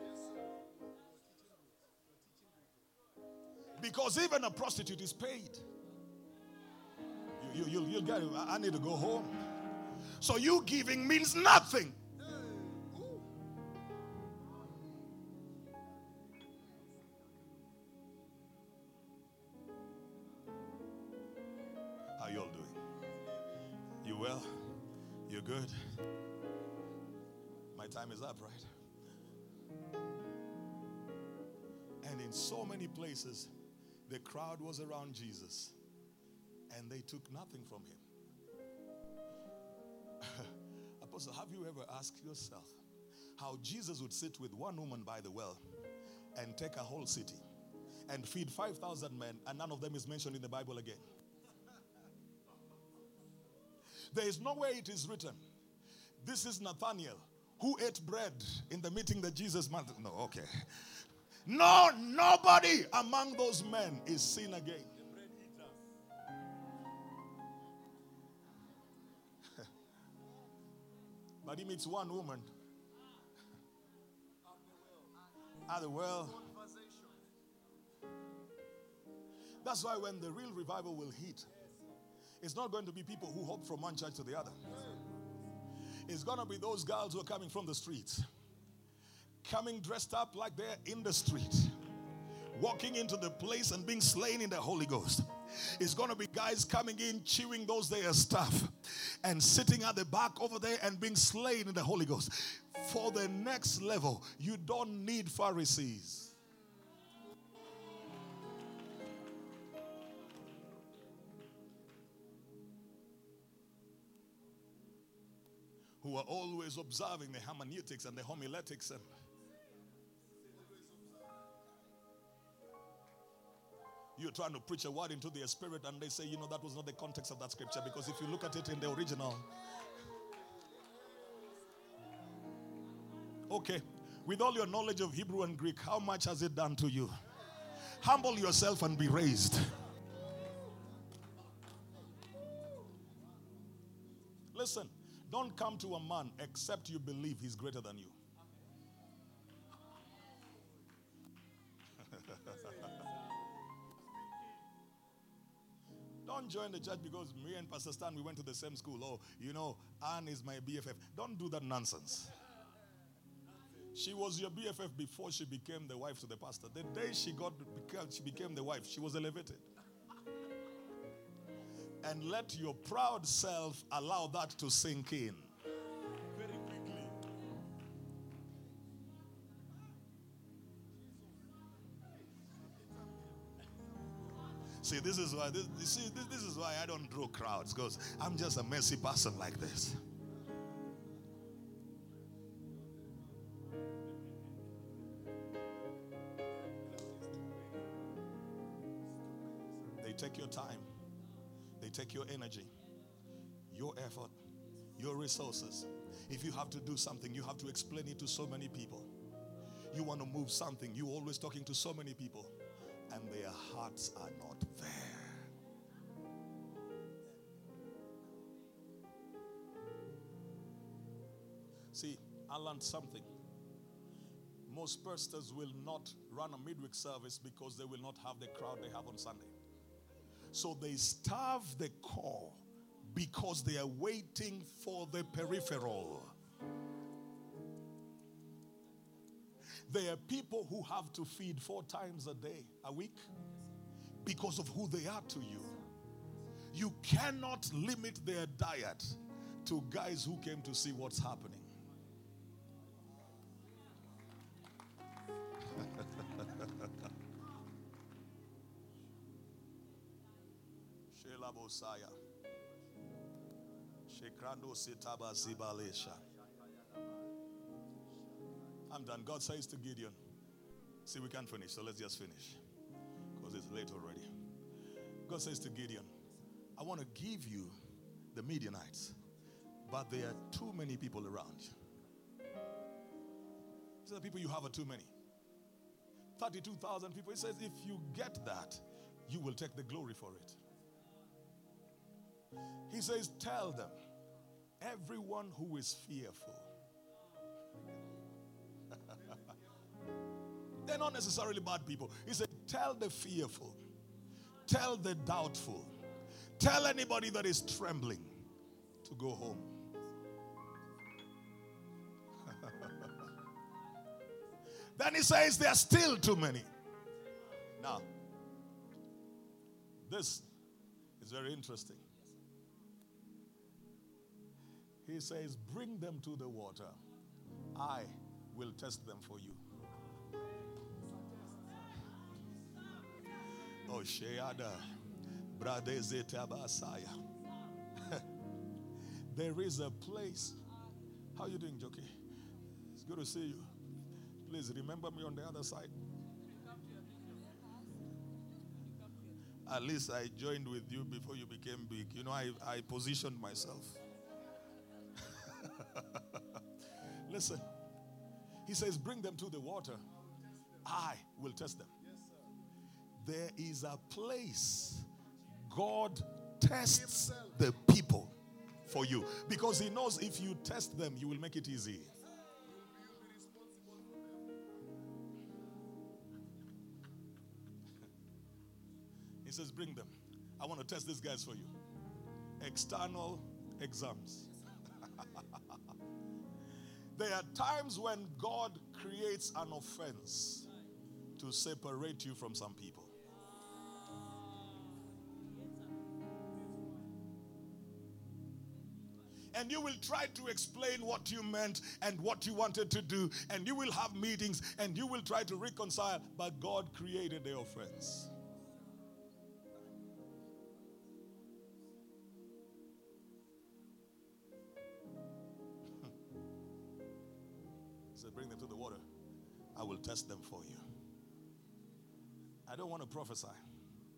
Because even a prostitute is paid. You'll get it. I need to go home. So you giving means nothing. How you all doing? You well? You good? My time is up, right? And in so many places, the crowd was around Jesus, and they took nothing from him. Apostle, have you ever asked yourself how Jesus would sit with one woman by the well and take a whole city and feed 5,000 men, and none of them is mentioned in the Bible again? There is nowhere it is written, this is Nathaniel who ate bread in the meeting that Jesus made. No, okay. No, nobody among those men is seen again. But he meets one woman at the well. That's why when the real revival will hit, it's not going to be people who hop from one church to the other. It's going to be those girls who are coming from the streets, coming dressed up like they're in the street, walking into the place and being slain in the Holy Ghost. It's going to be guys coming in, chewing those their stuff, and sitting at the back over there and being slain in the Holy Ghost. For the next level, you don't need Pharisees. Who are always observing the hermeneutics and the homiletics and You're trying to preach a word into their spirit and they say, that was not the context of that scripture, because if you look at it in the original. Okay, with all your knowledge of Hebrew and Greek, how much has it done to you? Humble yourself and be raised. Listen, don't come to a man except you believe he's greater than you. Don't join the church because me and Pastor Stan, we went to the same school. Oh, Anne is my BFF. Don't do that nonsense. She was your BFF before she became the wife to the pastor. The day she became the wife, she was elevated. And let your proud self allow that to sink in. Very quickly. See, this is why I don't draw crowds, because I'm just a messy person like this. They take your time. They take your energy, your effort, your resources. If you have to do something, you have to explain it to so many people. You want to move something, you're always talking to so many people, and their hearts are not there. See, I learned something. Most pastors will not run a midweek service because they will not have the crowd they have on Sunday. So they starve the core because they are waiting for the peripheral. There are people who have to feed 4 times a week, because of who they are to you. You cannot limit their diet to guys who came to see what's happening. I'm done. God says to Gideon, see, we can't finish, so let's just finish because it's late already. God says to Gideon, I want to give you the Midianites, but there are too many people around you. These are the people you have are too many. 32,000 people. He says, if you get that, you will take the glory for it. He says, tell them, everyone who is fearful. They're not necessarily bad people. He said, tell the fearful, tell the doubtful, tell anybody that is trembling to go home. Then he says, there are still too many. Now, this is very interesting. He says, bring them to the water. I will test them for you. Oh, Sheada, Bradezeta Basaya. There is a place. How are you doing, Jockey? It's good to see you. Please remember me on the other side. At least I joined with you before you became big. You know, I positioned myself. Listen. He says, bring them to the water. I will test them. There is a place God tests the people for you, because he knows if you test them, you will make it easy. He says, bring them. I want to test these guys for you. External exams. There are times when God creates an offense to separate you from some people. And you will try to explain what you meant and what you wanted to do, and you will have meetings and you will try to reconcile, but God created the offense. He said, bring them to the water. I will test them for you. I don't want to prophesy.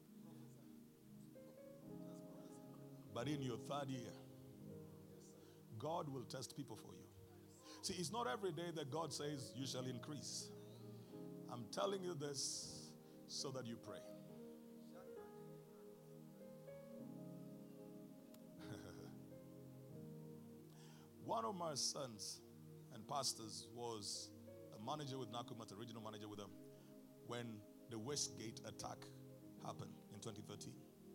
But in your third year, God will test people for you. See, it's not every day that God says you shall increase. I'm telling you this so that you pray. One of my sons and pastors was a manager with Nakumatt, a regional manager with them, when the Westgate attack happened in 2013.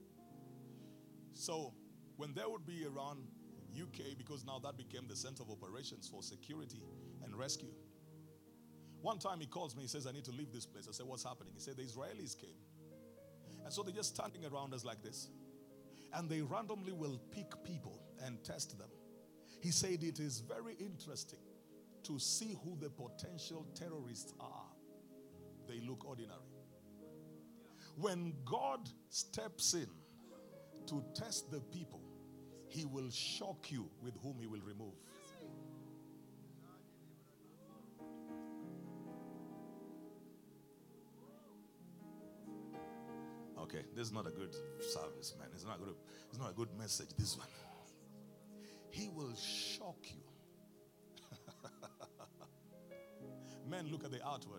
So when they would be around UK, because now that became the center of operations for security and rescue. One time he calls me, he says, I need to leave this place. I said, what's happening? He said, the Israelis came. And so they're just standing around us like this. And they randomly will pick people and test them. He said it is very interesting to see who the potential terrorists are. They look ordinary. When God steps in to test the people, He will shock you with whom He will remove. Okay, this is not a good service, man. It's not a good message, this one. He will shock you. Men look at the outward.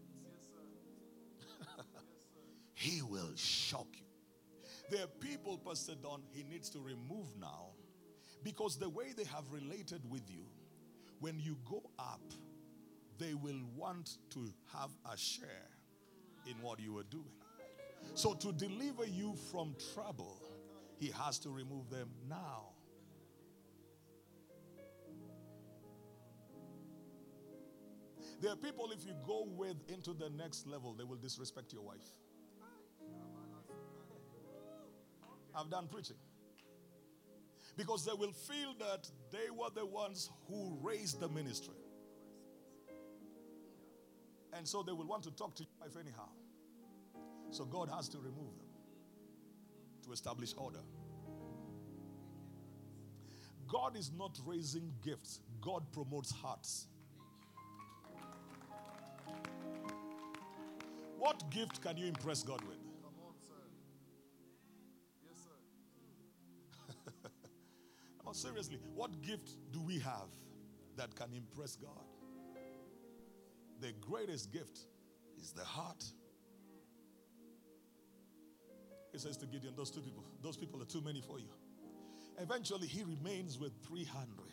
He will shock you. There are people, Pastor Don, he needs to remove now, because the way they have related with you, when you go up, they will want to have a share in what you are doing. So to deliver you from trouble, he has to remove them now. There are people, if you go with into the next level, they will disrespect your wife. I've done preaching. Because they will feel that they were the ones who raised the ministry. And so they will want to talk to your wife anyhow. So God has to remove them to establish order. God is not raising gifts. God promotes hearts. What gift can you impress God with? Come on, sir. Yes, sir. No, seriously, what gift do we have that can impress God? The greatest gift is the heart. He says to Gideon, those people are too many for you. Eventually, he remains with 300.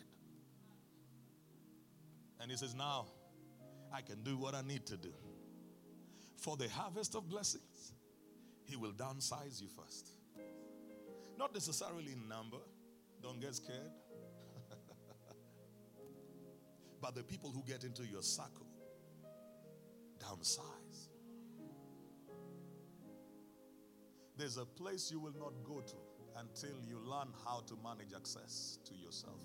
And he says, now, I can do what I need to do. For the harvest of blessings, he will downsize you first. Not necessarily in number. Don't get scared. But the people who get into your circle, downsize. There's a place you will not go to until you learn how to manage access to yourself.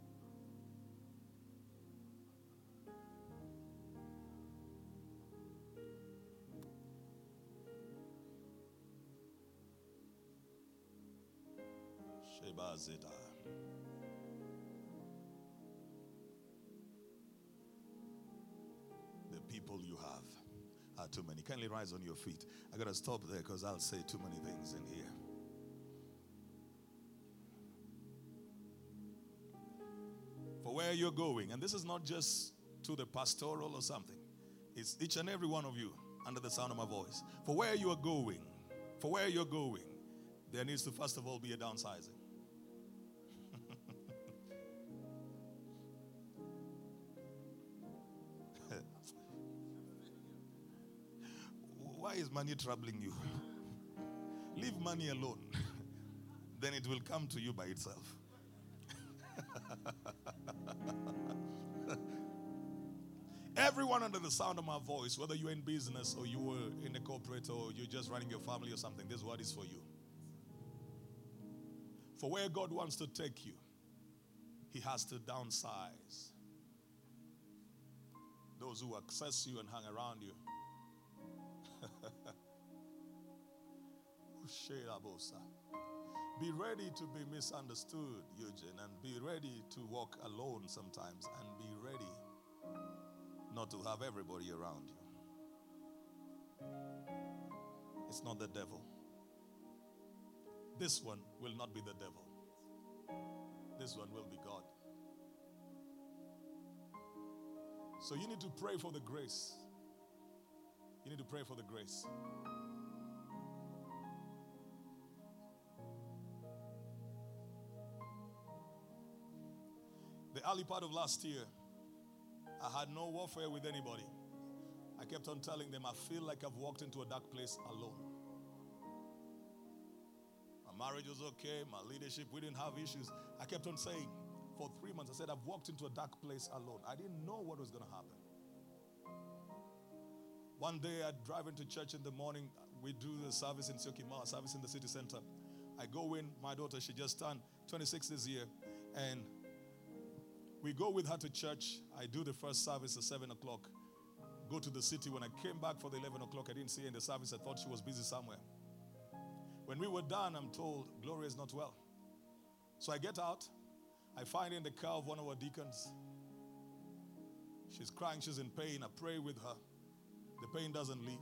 Sheba Zeta. The people you have are too many. Kindly rise on your feet. I gotta stop there because I'll say too many things in here. For where you're going, and this is not just to the pastoral or something, it's each and every one of you under the sound of my voice. For where you're going, there needs to first of all be a downsizing. Why is money troubling you? Leave money alone. Then it will come to you by itself. Everyone under the sound of my voice, whether you're in business or you were in a corporate or you're just running your family or something, this word is for you. For where God wants to take you, he has to downsize. Those who access you and hang around you. Be ready to be misunderstood, Eugene, and be ready to walk alone sometimes, and be ready not to have everybody around you. It's not the devil. This one will not be the devil. This one will be God. So you need to pray for the grace. You need to pray for the grace. The early part of last year, I had no warfare with anybody. I kept on telling them, I feel like I've walked into a dark place alone. My marriage was okay, my leadership, we didn't have issues. I kept on saying, for 3 months, I said, I've walked into a dark place alone. I didn't know what was going to happen. One day, I'd drive into church in the morning. We do the service in Syokimau, service in the city center. I go in, my daughter, she just turned 26 this year, and we go with her to church. I do the first service at 7 o'clock. Go to the city. When I came back for the 11 o'clock, I didn't see her in the service. I thought she was busy somewhere. When we were done, I'm told, Gloria is not well. So I get out. I find her in the car of one of our deacons. She's crying. She's in pain. I pray with her. The pain doesn't leave.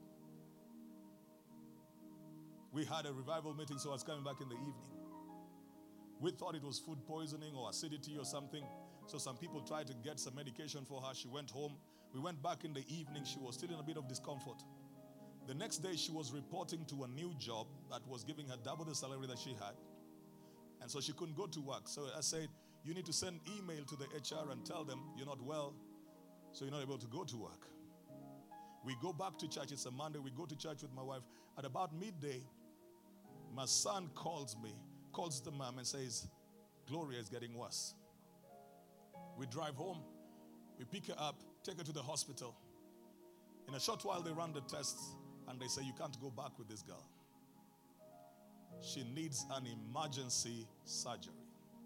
We had a revival meeting, so I was coming back in the evening. We thought it was food poisoning or acidity or something. So some people tried to get some medication for her. She went home. We went back in the evening. She was still in a bit of discomfort. The next day, she was reporting to a new job that was giving her double the salary that she had. And so she couldn't go to work. So I said, you need to send email to the HR and tell them you're not well, so you're not able to go to work. We go back to church. It's a Monday. We go to church with my wife. At about midday, my son calls me, calls the mom and says, Gloria is getting worse. We drive home. We pick her up, take her to the hospital. In a short while, they run the tests, and they say, you can't go back with this girl. She needs an emergency surgery.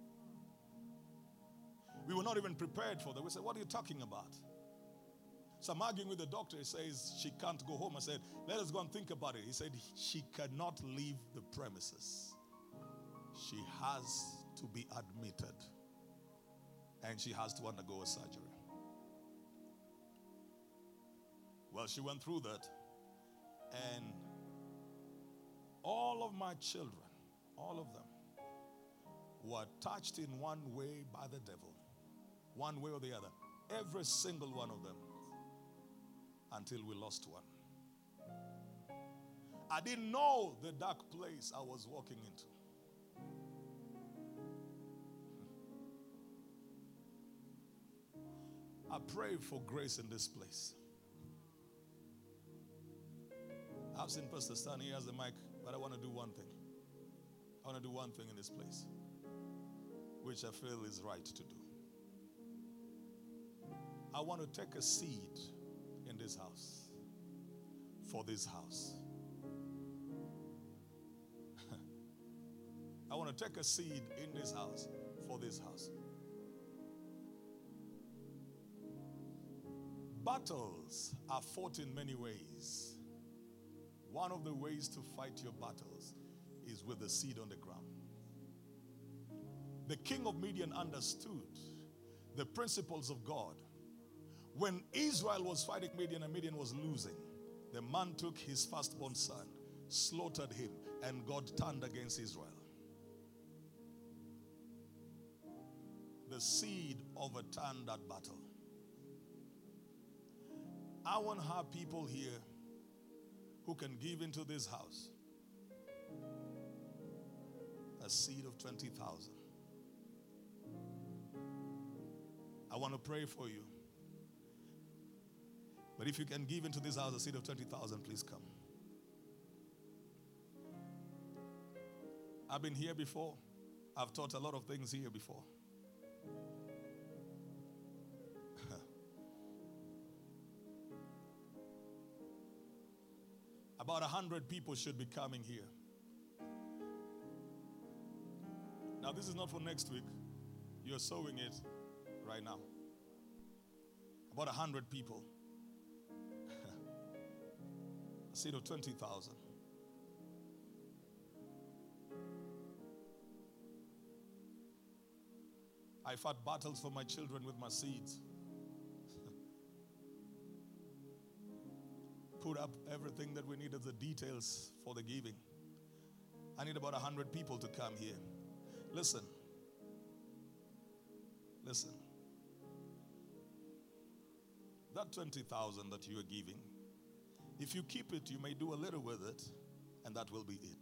We were not even prepared for that. We said, what are you talking about? So I'm arguing with the doctor. He says, she can't go home. I said, let us go and think about it. He said, she cannot leave the premises. She has to be admitted. And she has to undergo a surgery. Well, she went through that. And all of my children, all of them, were touched in one way by the devil. One way or the other. Every single one of them. Until we lost one. I didn't know the dark place I was walking into. I pray for grace in this place. I've seen Pastor Stan, he has the mic, but I want to do one thing. I want to do one thing in this place, which I feel is right to do. I want to take a seed in this house, for this house. I want to take a seed in this house, for this house. Battles are fought in many ways. One of the ways to fight your battles is with the seed on the ground. The king of Midian understood the principles of God. When Israel was fighting Midian and Midian was losing, the man took his firstborn son, slaughtered him, and God turned against Israel. The seed overturned that battle. I want to have people here who can give into this house a seed of 20,000. I want to pray for you. But if you can give into this house a seed of 20,000, please come. I've been here before. I've taught a lot of things here before. About 100 people should be coming here. Now, this is not for next week. You're sowing it right now. About 100 people. A seed of 20,000. I fought battles for my children with my seeds. Put up everything that we needed, the details for the giving. I need about 100 people to come here. Listen, Listen. That 20,000 that you are giving, if you keep it, you may do a little with it, and that will be it.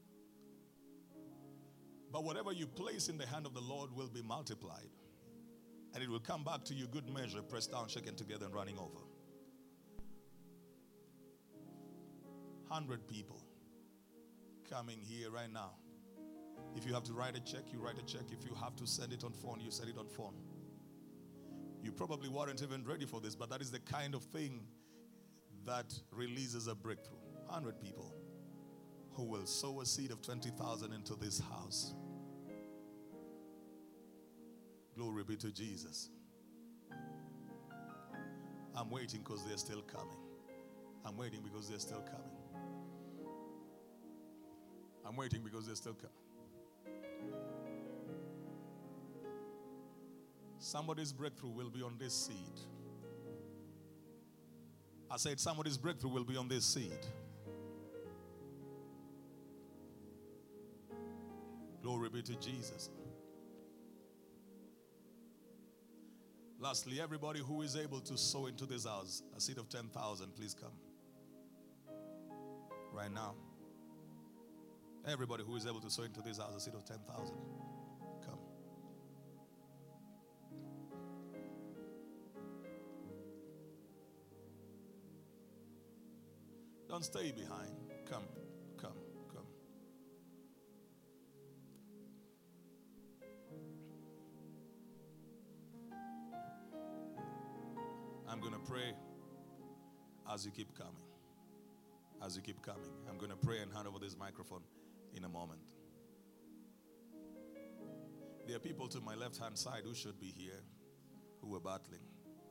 But whatever you place in the hand of the Lord will be multiplied. And it will come back to you good measure, pressed down, shaken together, and running over. 100 people coming here right now. If you have to write a check, you write a check. If you have to send it on phone, you send it on phone. You probably weren't even ready for this, but that is the kind of thing that releases a breakthrough. 100 people who will sow a seed of 20,000 into this house. Glory be to Jesus. I'm waiting because they're still coming. I'm waiting because they're still coming. I'm waiting because they're still coming. Somebody's breakthrough will be on this seed. I said somebody's breakthrough will be on this seed. Glory be to Jesus. Lastly, everybody who is able to sow into this house a seed of 10,000, please come. Right now. Everybody who is able to sow into this house a seed of 10,000, come. Don't stay behind. Come, come, come. I'm going to pray as you keep coming. As you keep coming. I'm going to pray and hand over this microphone in a moment. There are people to my left-hand side who should be here, who were battling.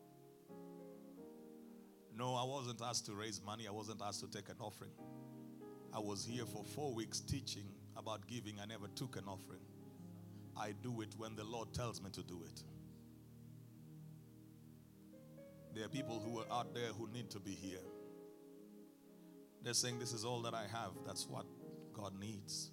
No, I wasn't asked to raise money. I wasn't asked to take an offering. I was here for 4 weeks teaching about giving. I never took an offering. I do it when the Lord tells me to do it. There are people who are out there who need to be here. They're saying, this is all that I have. That's what God needs.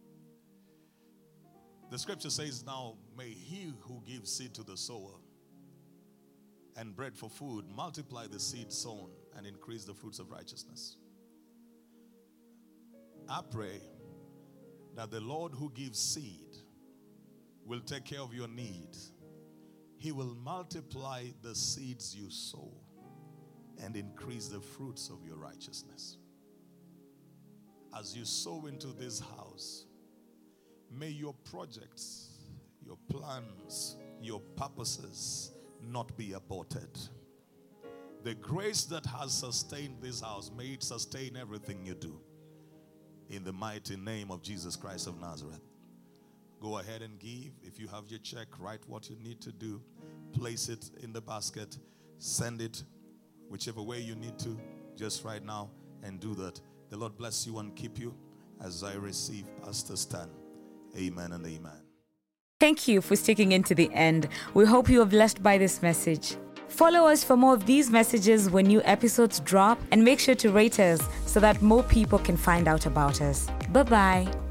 The scripture says, now may he who gives seed to the sower and bread for food multiply the seed sown and increase the fruits of righteousness. I pray that the Lord who gives seed will take care of your needs. He will multiply the seeds you sow and increase the fruits of your righteousness. As you sow into this house, may your projects, your plans, your purposes not be aborted. The grace that has sustained this house, may it sustain everything you do. In the mighty name of Jesus Christ of Nazareth. Go ahead and give. If you have your check, write what you need to do. Place it in the basket. Send it whichever way you need to, just right now, and do that. The Lord bless you and keep you as I receive Pastor Stan. Amen and amen. Thank you for sticking into the end. We hope you are blessed by this message. Follow us for more of these messages when new episodes drop, and make sure to rate us so that more people can find out about us. Bye-bye.